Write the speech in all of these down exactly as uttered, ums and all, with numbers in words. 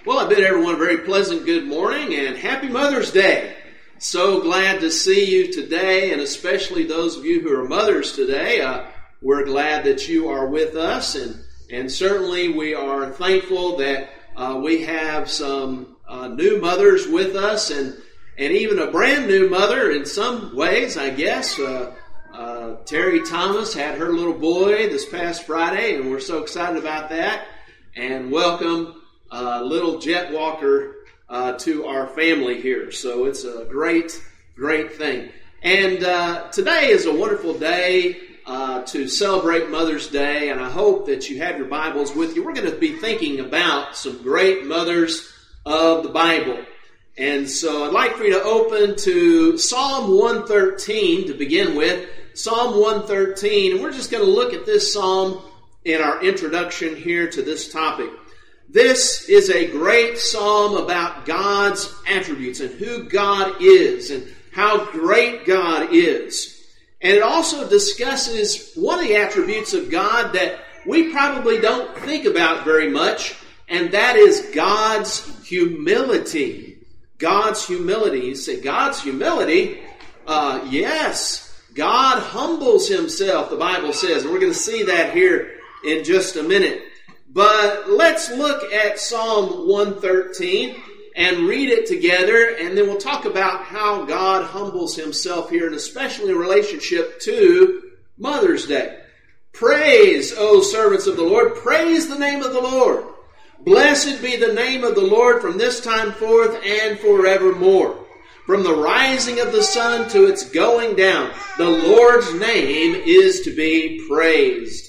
Well, I bid everyone a very pleasant good morning and happy Mother's Day. So glad to see you today, and especially those of you who are mothers today. Uh, we're glad that you are with us, and, and certainly we are thankful that uh, we have some uh, new mothers with us, and, and even a brand new mother in some ways, I guess. Uh, uh, Terry Thomas had her little boy this past Friday, and we're so excited about that. And welcome Uh, little Jet Walker uh, to our family here. So it's a great, great thing. And uh, today is a wonderful day uh, to celebrate Mother's Day, and I hope that you have your Bibles with you. We're going to be thinking about some great mothers of the Bible. And so I'd like for you to open to Psalm one thirteen to begin with. Psalm one thirteen, and we're just going to look at this psalm in our introduction here to this topic. This is a great psalm about God's attributes and who God is and how great God is. And it also discusses one of the attributes of God that we probably don't think about very much, and that is God's humility. God's humility. You say, God's humility? Uh, yes. God humbles himself, the Bible says. And we're going to see that here in just a minute. But let's look at Psalm one thirteen and read it together, and then we'll talk about how God humbles himself here, and especially in relationship to Mother's Day. Praise, O servants of the Lord, praise the name of the Lord. Blessed be the name of the Lord from this time forth and forevermore. From the rising of the sun to its going down, the Lord's name is to be praised.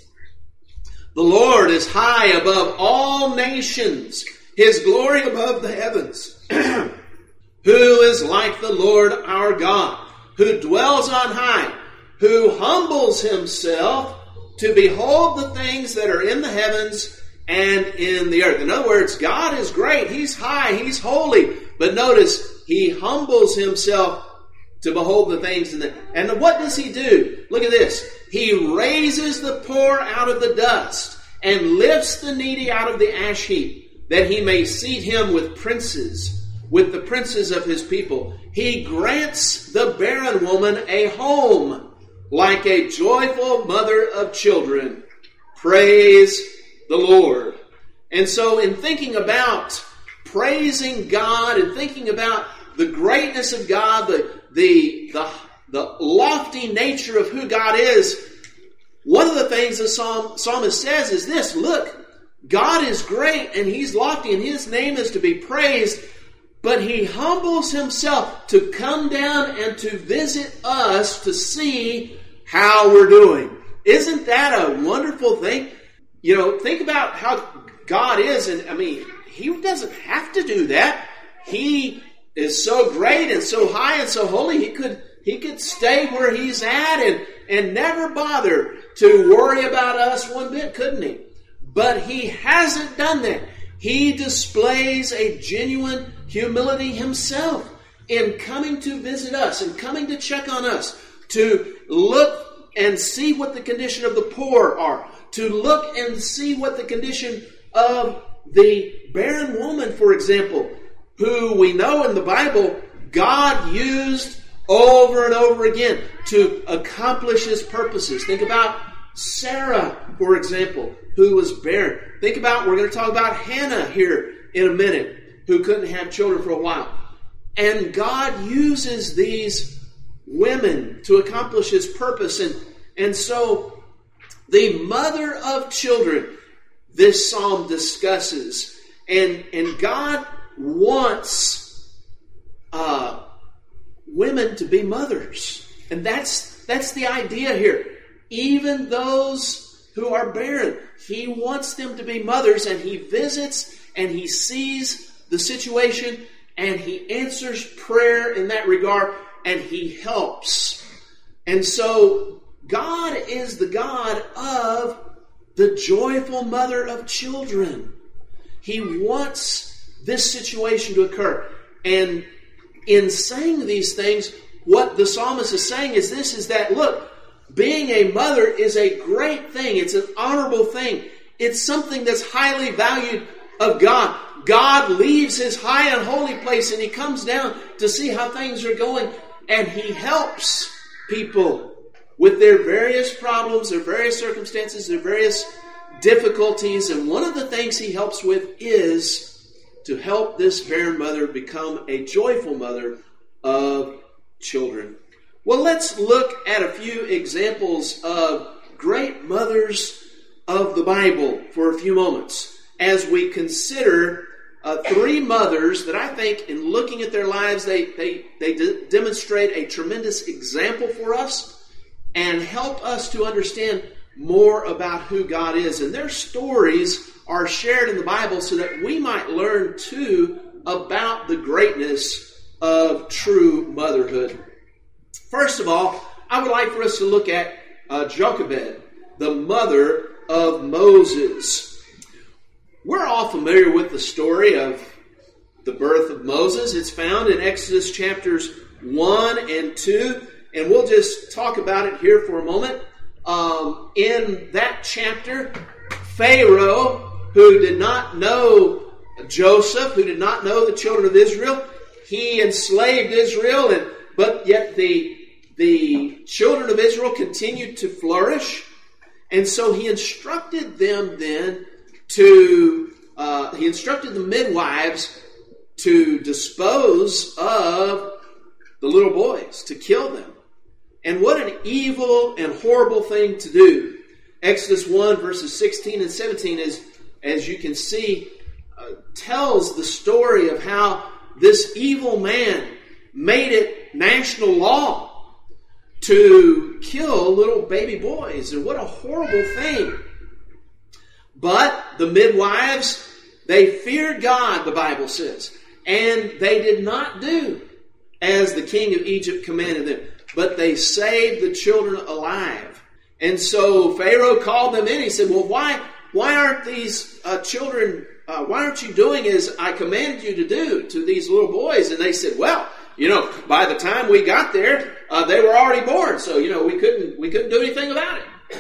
The Lord is high above all nations, his glory above the heavens. Who is like the Lord our God, who dwells on high, who humbles himself to behold the things that are in the heavens and in the earth. In other words, God is great. He's high. He's holy. But notice, he humbles himself to behold the things in the... And what does he do? Look at this. He raises the poor out of the dust and lifts the needy out of the ash heap, that he may seat him with princes, with the princes of his people. He grants the barren woman a home, like a joyful mother of children. Praise the Lord. And so in thinking about praising God and thinking about the greatness of God, the, the, the, the lofty nature of who God is, one of the things the psalm, psalmist says is this: look, God is great and he's lofty and his name is to be praised, but he humbles himself to come down and to visit us to see how we're doing. Isn't that a wonderful thing? You know, think about how God is, and I mean, he doesn't have to do that. He is so great and so high and so holy, he could he could stay where he's at and, and never bother to worry about us one bit, couldn't he? But he hasn't done that. He displays a genuine humility himself in coming to visit us and coming to check on us, to look and see what the condition of the poor are, to look and see what the condition of the barren woman, for example, who we know in the Bible God used over and over again to accomplish his purposes. Think about Sarah, for example, who was barren. Think about, we're going to talk about Hannah here in a minute, who couldn't have children for a while. And God uses these women to accomplish his purpose. And, and so the mother of children, this psalm discusses. And, and God wants uh, women to be mothers. And that's that's the idea here. Even those who are barren, he wants them to be mothers, and he visits and he sees the situation and he answers prayer in that regard and he helps. And so God is the God of the joyful mother of children. He wants this situation to occur. And in saying these things, what the psalmist is saying is this, is that, look, being a mother is a great thing. It's an honorable thing. It's something that's highly valued of God. God leaves his high and holy place and he comes down to see how things are going, and he helps people with their various problems, their various circumstances, their various difficulties. And one of the things he helps with is to help this barren mother become a joyful mother of children. Well, let's look at a few examples of great mothers of the Bible for a few moments as we consider uh, three mothers that I think in looking at their lives, they, they, they de- demonstrate a tremendous example for us and help us to understand more about who God is. And their stories are shared in the Bible so that we might learn too about the greatness of true motherhood. First of all, I would like for us to look at uh, Jochebed, the mother of Moses. We're all familiar with the story of the birth of Moses. It's found in Exodus chapters one and two, and we'll just talk about it here for a moment. Um, in that chapter, Pharaoh, who did not know Joseph, who did not know the children of Israel, he enslaved Israel, and but yet the the children of Israel continued to flourish. And so he instructed them then to, uh, he instructed the midwives to dispose of the little boys, to kill them. And what an evil and horrible thing to do. Exodus one verses sixteen and seventeen is, as you can see, uh, tells the story of how this evil man made it national law to kill little baby boys. And what a horrible thing. But the midwives, they feared God, the Bible says. And they did not do as the king of Egypt commanded them. But they saved the children alive. And so Pharaoh called them in. He said, well, why, why aren't these uh, children, uh, why aren't you doing as I commanded you to do to these little boys? And they said, well, you know, by the time we got there, uh, they were already born. So, you know, we couldn't, we couldn't do anything about it.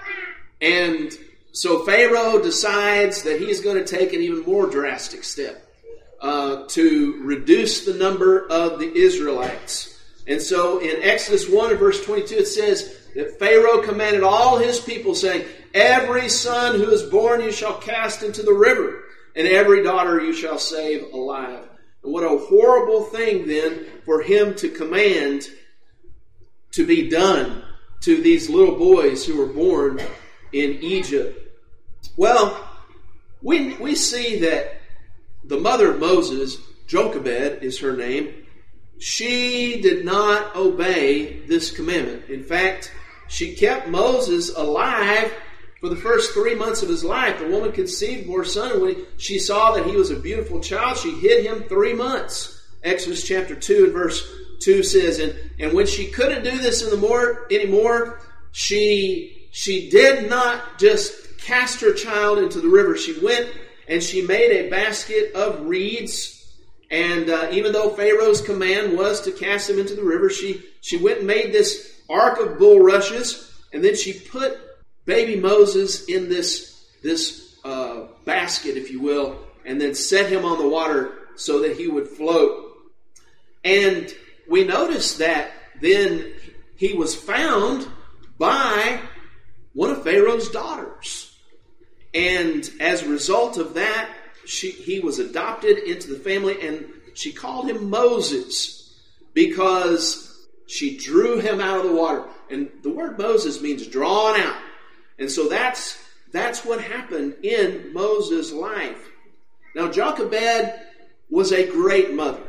And so Pharaoh decides that he's going to take an even more drastic step uh, to reduce the number of the Israelites. And so in Exodus one and verse twenty-two, it says that Pharaoh commanded all his people, saying, every son who is born you shall cast into the river, and every daughter you shall save alive. And what a horrible thing then for him to command to be done to these little boys who were born in Egypt. Well, we, we see that the mother of Moses, Jochebed is her name, she did not obey this commandment. In fact, she kept Moses alive for the first three months of his life. The woman conceived, bore a son, and when she saw that he was a beautiful child, she hid him three months. Exodus chapter two and verse two says, and, and when she couldn't do this in the more, anymore, she, she did not just cast her child into the river. She went and she made a basket of reeds. And uh, even though Pharaoh's command was to cast him into the river, she, she went and made this ark of bulrushes, and then she put baby Moses in this, this uh, basket, if you will, and then set him on the water so that he would float. And we notice that then he was found by one of Pharaoh's daughters. And as a result of that, she, he was adopted into the family, and she called him Moses because she drew him out of the water. And the word Moses means drawn out. And so that's that's what happened in Moses' life. Now, Jochebed was a great mother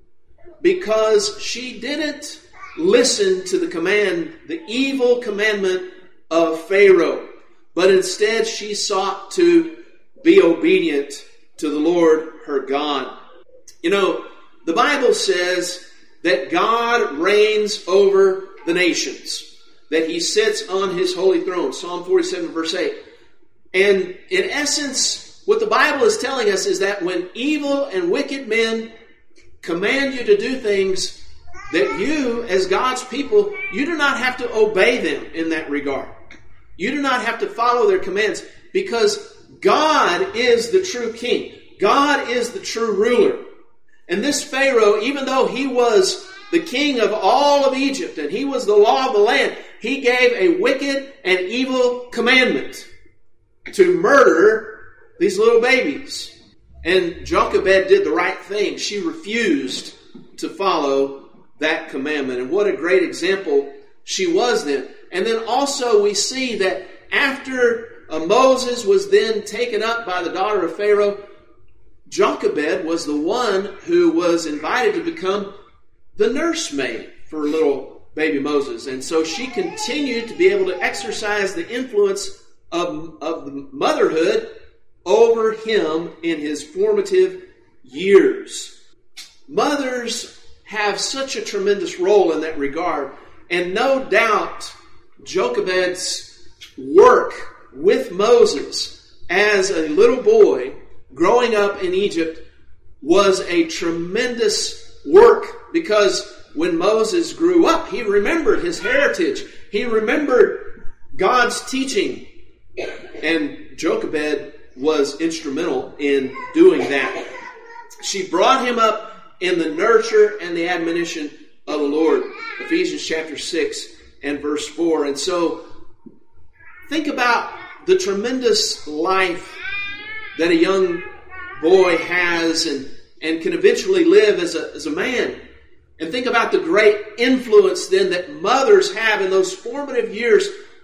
because she didn't listen to the command, the evil commandment of Pharaoh, but instead she sought to be obedient to the Lord her God. You know, the Bible says that God reigns over the nations, that he sits on his holy throne. Psalm forty-seven verse eight. And in essence, what the Bible is telling us is that when evil and wicked men command you to do things, that you, as God's people, you do not have to obey them in that regard. You do not have to follow their commands because God is the true king. God is the true ruler. And this Pharaoh, even though he was the king of all of Egypt and he was the law of the land, he gave a wicked and evil commandment to murder these little babies. And Jochebed did the right thing. She refused to follow that commandment. And what a great example she was then. And then also we see that after uh, Moses was then taken up by the daughter of Pharaoh, Jochebed was the one who was invited to become the nursemaid for little baby Moses. And so she continued to be able to exercise the influence of, of the motherhood over him in his formative years. Mothers have such a tremendous role in that regard. And no doubt Jochebed's work with Moses as a little boy growing up in Egypt was a tremendous work, because when Moses grew up, he remembered his heritage. He remembered God's teaching. And Jochebed was instrumental in doing that. She brought him up in the nurture and the admonition of the Lord. Ephesians chapter six and verse four. And so think about the tremendous life that a young boy has and, and can eventually live as a, as a man. And think about the great influence then that mothers have in those formative years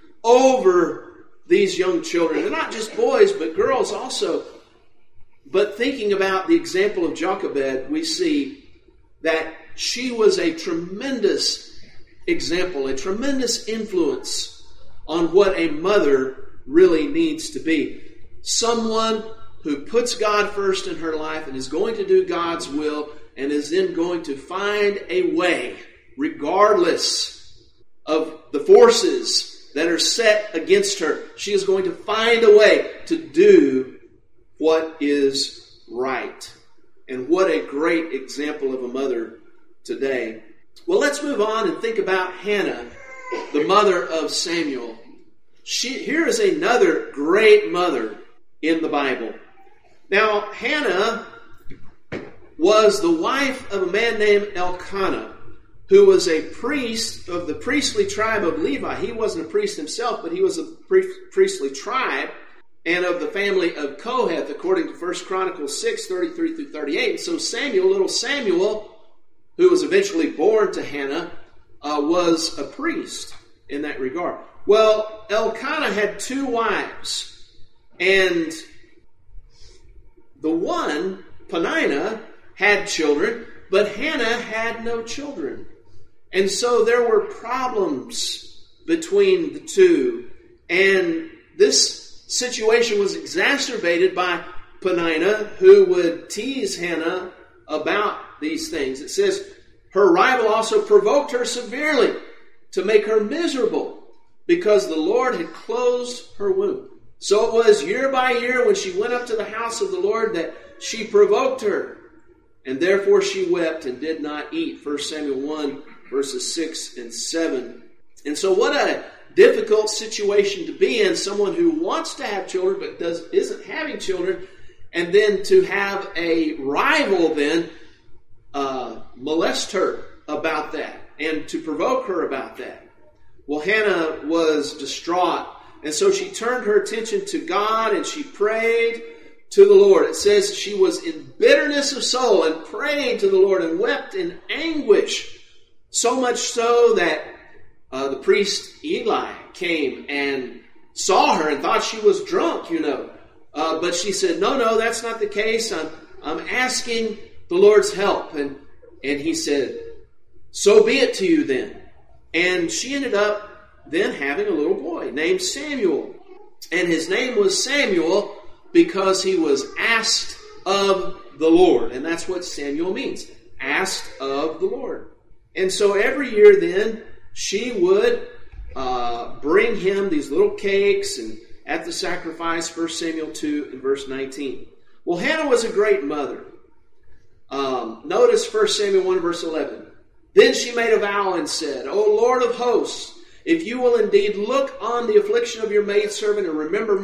over these young children. And not just boys, but girls also. But thinking about the example of Jochebed, we see that she was a tremendous example, a tremendous influence on what a mother really needs to be. Someone who puts God first in her life and is going to do God's will and is then going to find a way, regardless of the forces that are set against her. She is going to find a way to do what is right. And what a great example of a mother today. Well, let's move on and think about Hannah, the mother of Samuel. She, here is another great mother in the Bible. Now, Hannah was the wife of a man named Elkanah, who was a priest of the priestly tribe of Levi. He wasn't a priest himself, but he was a priestly tribe and of the family of Kohath, according to First Chronicles six, thirty-three through thirty-eight. And so Samuel, little Samuel, who was eventually born to Hannah, uh, was a priest in that regard. Well, Elkanah had two wives, and the one, Peninnah, had children, but Hannah had no children. And so there were problems between the two. And this situation was exacerbated by Peninnah, who would tease Hannah about these things. It says, her rival also provoked her severely to make her miserable, because the Lord had closed her womb. So it was year by year when she went up to the house of the Lord that she provoked her. And therefore she wept and did not eat. First Samuel one, verses six and seven. And so what a difficult situation to be in. Someone who wants to have children but does, isn't having children. And then to have a rival then uh, molest her about that. And to provoke her about that. Well, Hannah was distraught. And so she turned her attention to God and she prayed to the Lord. It says she was in bitterness of soul and prayed to the Lord and wept in anguish. So much so that uh, the priest Eli came and saw her and thought she was drunk, you know. Uh, but she said, no, no, that's not the case. I'm, I'm asking the Lord's help. And, and he said, so be it to you then. And she ended up then having a little boy named Samuel. And his name was Samuel because he was asked of the Lord. And that's what Samuel means. Asked of the Lord. And so every year then, she would uh, bring him these little cakes and at the sacrifice, First Samuel two and verse nineteen. Well, Hannah was a great mother. Um, notice First Samuel one verse eleven. Then she made a vow and said, O Lord of hosts, if you will indeed look on the affliction of your maidservant and remember me,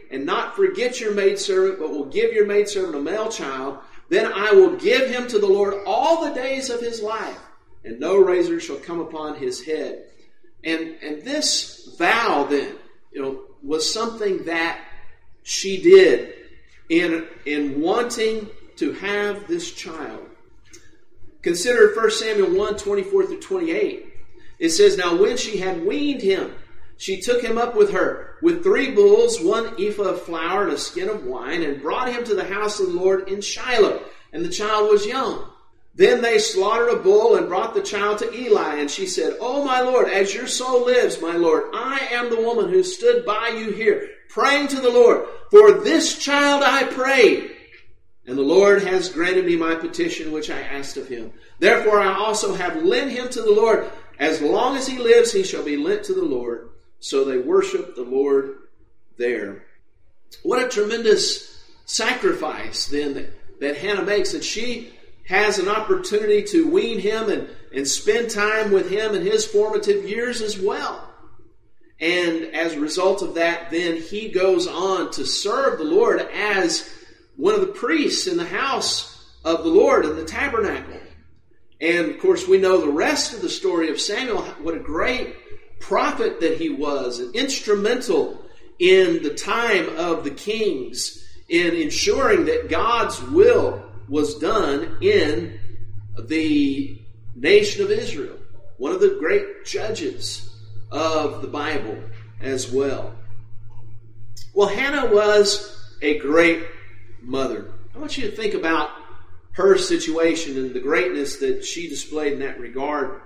and not forget your maidservant, but will give your maidservant a male child, then I will give him to the Lord all the days of his life, and no razor shall come upon his head. And, and this vow then, you know, was something that she did in, in wanting to have this child. Consider First Samuel one, twenty-four through twenty-eight. It says, Now when she had weaned him, she took him up with her, with three bulls, one ephah of flour, and a skin of wine, and brought him to the house of the Lord in Shiloh. And the child was young. Then they slaughtered a bull and brought the child to Eli. And she said, O my Lord, as your soul lives, my Lord, I am the woman who stood by you here, praying to the Lord. For this child I prayed, and the Lord has granted me my petition which I asked of him. Therefore I also have lent him to the Lord. As long as he lives, he shall be lent to the Lord. So they worship the Lord there. What a tremendous sacrifice then that, that Hannah makes. And she has an opportunity to wean him and, and spend time with him in his formative years as well. And as a result of that, then he goes on to serve the Lord as one of the priests in the house of the Lord in the tabernacle. And of course, we know the rest of the story of Samuel, what a great prophet that he was, and instrumental in the time of the kings in ensuring that God's will was done in the nation of Israel. One of the great judges of the Bible as well. Well, Hannah was a great mother. I want you to think about her situation and the greatness that she displayed in that regard.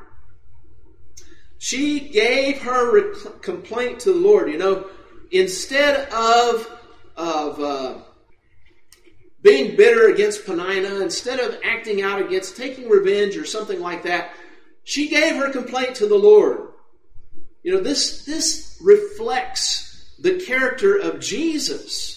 She gave her rec- complaint to the Lord. You know, instead of, of uh, being bitter against Peninnah, instead of acting out against taking revenge or something like that, she gave her complaint to the Lord. You know, this, this reflects the character of Jesus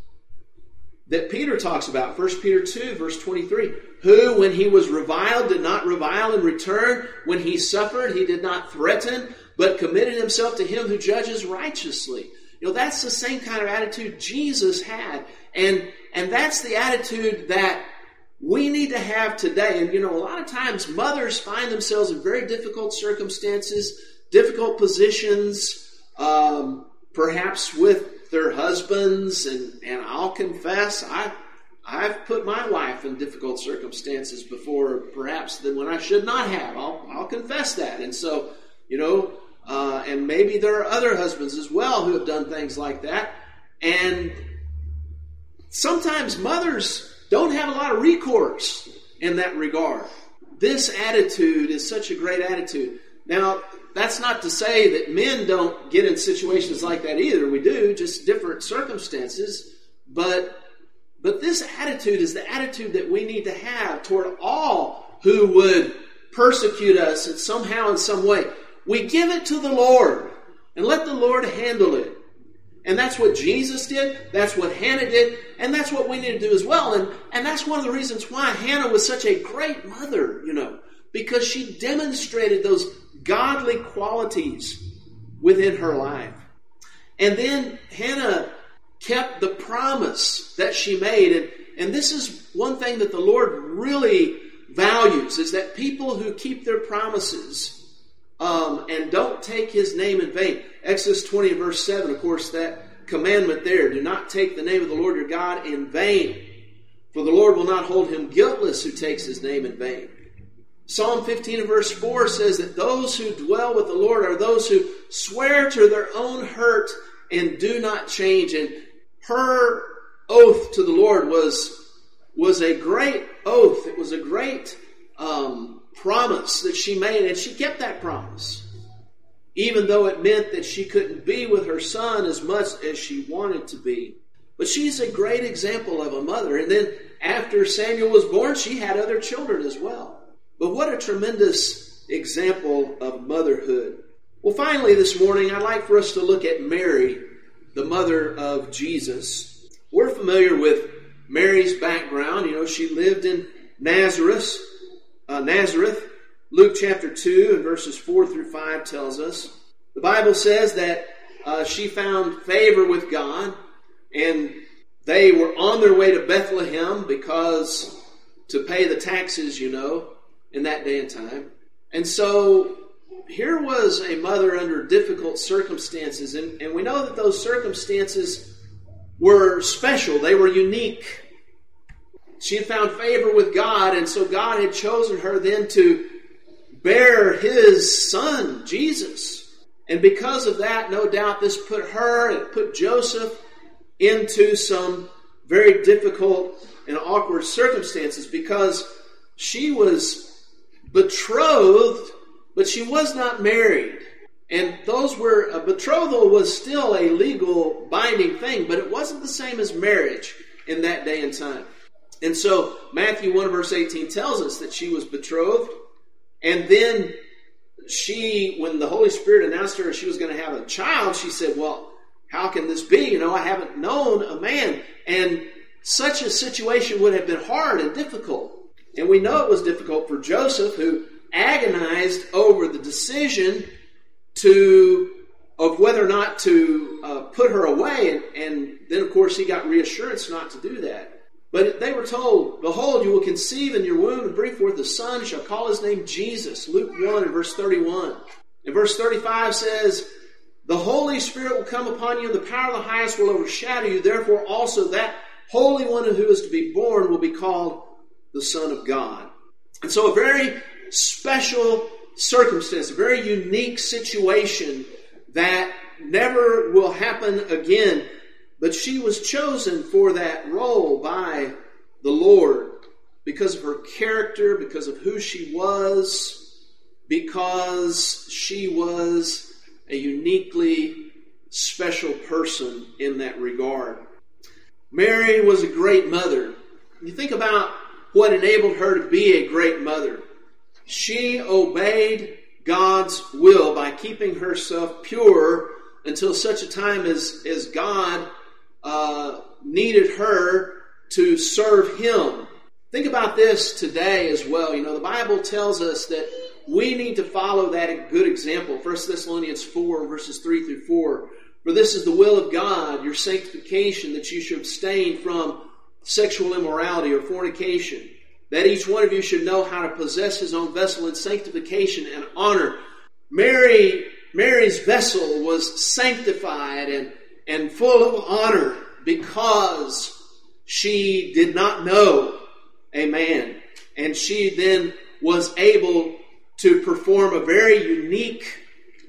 that Peter talks about. First Peter two, verse twenty-three. Who, when he was reviled, did not revile in return. When he suffered, he did not threaten, but committed himself to him who judges righteously. You know, that's the same kind of attitude Jesus had. And, and that's the attitude that we need to have today. And, you know, a lot of times mothers find themselves in very difficult circumstances, difficult positions, um, perhaps with their husbands. And, and I'll confess, I, I've put my wife in difficult circumstances before, perhaps than when I should not have. I'll, I'll confess that. And so, you know, uh, and maybe there are other husbands as well who have done things like that. And sometimes mothers don't have a lot of recourse in that regard. This attitude is such a great attitude. Now, that's not to say that men don't get in situations like that either. We do, just different circumstances. But, but this attitude is the attitude that we need to have toward all who would persecute us in somehow, in some way. We give it to the Lord and let the Lord handle it. And that's what Jesus did. That's what Hannah did. And that's what we need to do as well. And, and that's one of the reasons why Hannah was such a great mother, you know, because she demonstrated those godly qualities within her life. And then Hannah kept the promise that she made. And, and this is one thing that the Lord really values, is that people who keep their promises Um, and don't take his name in vain. Exodus twenty and verse seven, of course, that commandment there. Do not take the name of the Lord your God in vain, for the Lord will not hold him guiltless who takes his name in vain. Psalm fifteen and verse four says that those who dwell with the Lord are those who swear to their own hurt and do not change. And her oath to the Lord was, was a great oath. It was a great um promise that she made, and she kept that promise, even though it meant that she couldn't be with her son as much as she wanted to be. But she's a great example of a mother. And then after Samuel was born, she had other children as well. But what a tremendous example of motherhood. Well, finally this morning, I'd like for us to look at Mary, the mother of Jesus. We're familiar with Mary's background. You know, she lived in Nazareth, Uh, Nazareth. Luke chapter two and verses four through five tells us. The Bible says that uh, she found favor with God, And they were on their way to Bethlehem because to pay the taxes, you know, in that day and time. And so here was a mother under difficult circumstances. And, and we know that those circumstances were special. They were unique. She had found favor with God, and so God had chosen her then to bear his son, Jesus. And because of that, no doubt this put her, it put Joseph into some very difficult and awkward circumstances because she was betrothed, but she was not married. And those were, a betrothal was still a legal binding thing, but it wasn't the same as marriage in that day and time. And so Matthew one verse eighteen tells us that she was betrothed. And then she, when the Holy Spirit announced to her she was going to have a child, she said, well, how can this be? You know, I haven't known a man. And such a situation would have been hard and difficult. And we know it was difficult for Joseph, who agonized over the decision to of whether or not to uh, put her away. And, and then, of course, he got reassurance not to do that. But they were told, behold, you will conceive in your womb and bring forth a son, and shall call his name Jesus. Luke one and verse thirty-one. And verse thirty-five says, the Holy Spirit will come upon you, and the power of the highest will overshadow you. Therefore also that Holy One who is to be born will be called the Son of God. And so a very special circumstance, a very unique situation that never will happen again. But she was chosen for that role by the Lord because of her character, because of who she was, because she was a uniquely special person in that regard. Mary was a great mother. You think about what enabled her to be a great mother. She obeyed God's will by keeping herself pure until such a time as, as God uh, needed her to serve Him. Think about this today as well. You know, the Bible tells us that we need to follow that good example. First Thessalonians four, verses three through four. For this is the will of God, your sanctification, that you should abstain from sexual immorality or fornication, that each one of you should know how to possess his own vessel in sanctification and honor. Mary, Mary's vessel was sanctified and, and full of honor because she did not know a man. And she then was able to perform a very unique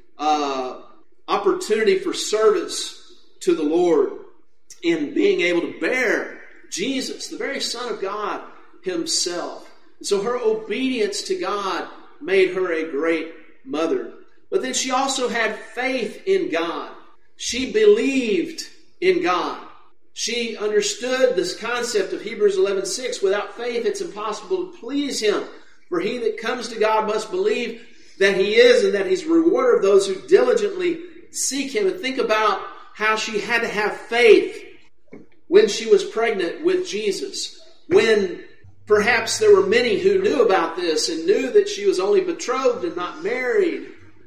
uh, opportunity for service to the Lord in being able to bear Jesus, the very Son of God Himself. So her obedience to God made her a great mother. But then she also had faith in God. She believed in God. She understood this concept of Hebrews eleven six. Without faith, it's impossible to please Him. For he that comes to God must believe that He is, and that He's a rewarder of those who diligently seek Him. And think about how she had to have faith when she was pregnant with Jesus. When perhaps there were many who knew about this and knew that she was only betrothed and not married,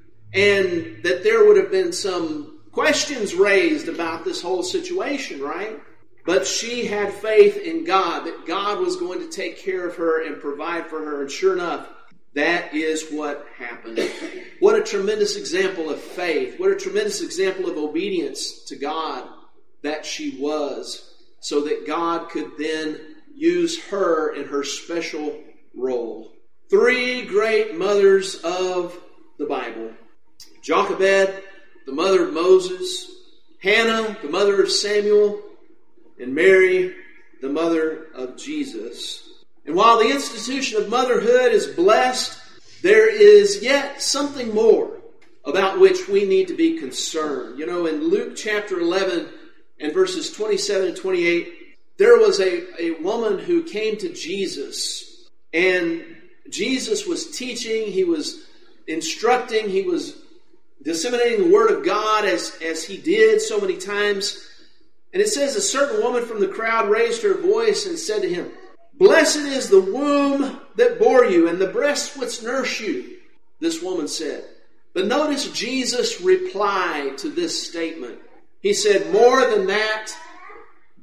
and that there would have been some questions raised about this whole situation, right? But she had faith in God, that God was going to take care of her and provide for her. And sure enough, that is what happened. What a tremendous example of faith. What a tremendous example of obedience to God that she was, so that God could then use her in her special role. Three great mothers of the Bible. Jochebed, the mother of Moses. Hannah, the mother of Samuel. And Mary, the mother of Jesus. And while the institution of motherhood is blessed, there is yet something more about which we need to be concerned. You know, in Luke chapter eleven and verses twenty-seven and twenty-eight, there was a, a woman who came to Jesus. And Jesus was teaching, He was instructing, He was disseminating the Word of God as, as He did so many times. And it says, a certain woman from the crowd raised her voice and said to Him, blessed is the womb that bore you, and the breasts which nurse you, this woman said. But notice Jesus replied to this statement. He said, more than that,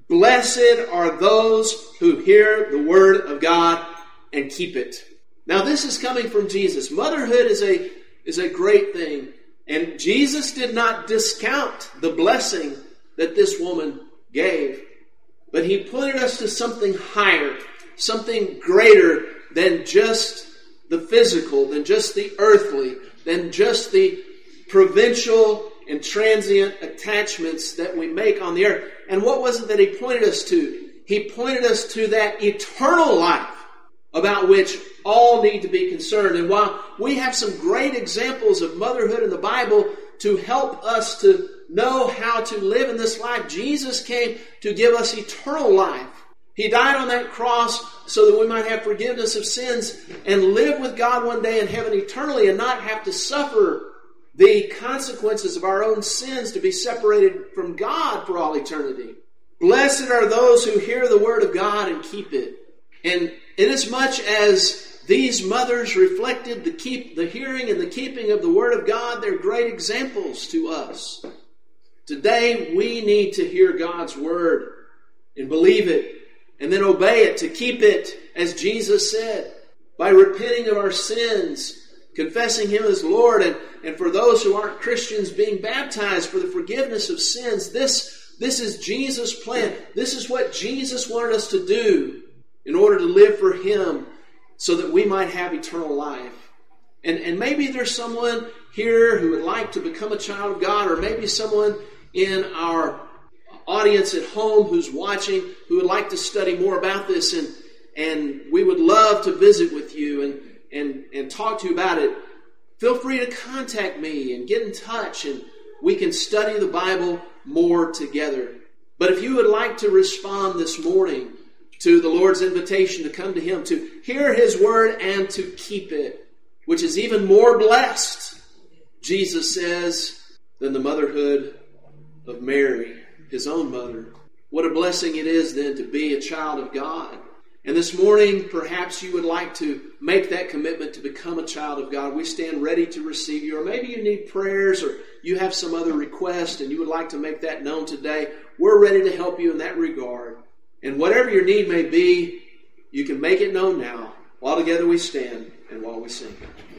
Blessed are those who hear the word of God and keep it. Now this is coming from Jesus. Motherhood is a, is a great thing. And Jesus did not discount the blessing that this woman gave. But he pointed us to something higher, something greater than just the physical, than just the earthly, than just the provincial and transient attachments that we make on the earth. And what was it that he pointed us to? He pointed us to that eternal life about which all need to be concerned. And while we have some great examples of motherhood in the Bible to help us to know how to live in this life, Jesus came to give us eternal life. He died on that cross so that we might have forgiveness of sins and live with God one day in heaven eternally and not have to suffer the consequences of our own sins to be separated from God for all eternity. Blessed are those who hear the word of God and keep it. And inasmuch as these mothers reflected the keep, the hearing and the keeping of the word of God, they're great examples to us. Today we need to hear God's word and believe it and then obey it, to keep it as Jesus said, by repenting of our sins, confessing Him as Lord, and, and for those who aren't Christians, being baptized for the forgiveness of sins. This, this is Jesus' plan. This is what Jesus wanted us to do in order to live for Him so that we might have eternal life. And, and maybe there's someone here who would like to become a child of God, or maybe someone in our audience at home who's watching who would like to study more about this, and, and we would love to visit with you and And, and talk to you about it. Feel free to contact me and get in touch, and we can study the Bible more together. But if you would like to respond this morning to the Lord's invitation to come to Him, to hear His word and to keep it, which is even more blessed, Jesus says, than the motherhood of Mary, His own mother. What a blessing it is then to be a child of God. And this morning, perhaps you would like to make that commitment to become a child of God. We stand ready to receive you. Or maybe you need prayers, or you have some other request and you would like to make that known today. We're ready to help you in that regard. And whatever your need may be, you can make it known now. While together we stand and while we sing.